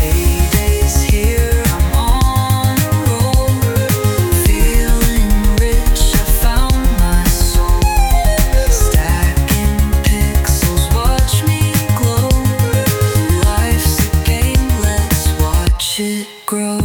Paydays here, I'm on a roll. Feeling rich, I found my soul. Stacking pixels, watch me glow. Life's a game, let's watch it grow.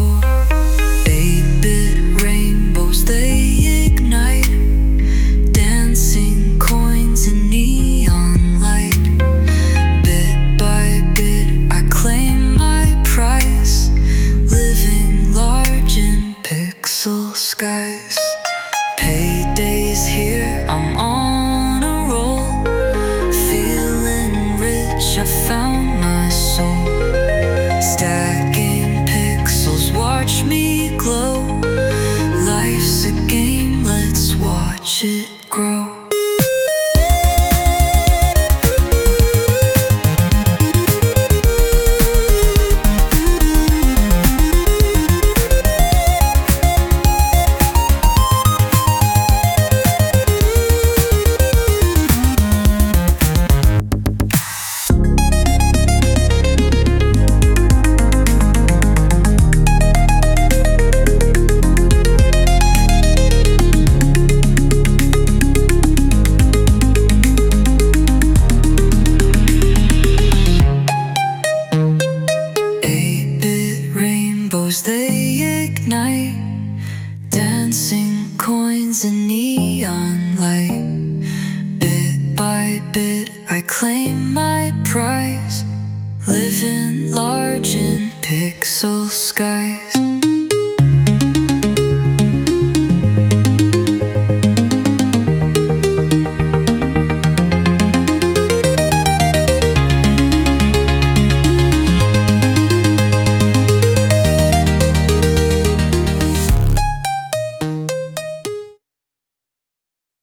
8-bit rainbows, they ignite. Dancing coins in neon light. Bit by bit, I claim my prize. Living large in pixel skies. Paydays here, I'm on a roll. Feeling rich, I found my soul. Stacking pixels, watch me glow. Life's a game, let's watch it grow. They ignite. Dancing coins in neon light. Bit by bit, I claim my prize. Living large in pixel skies.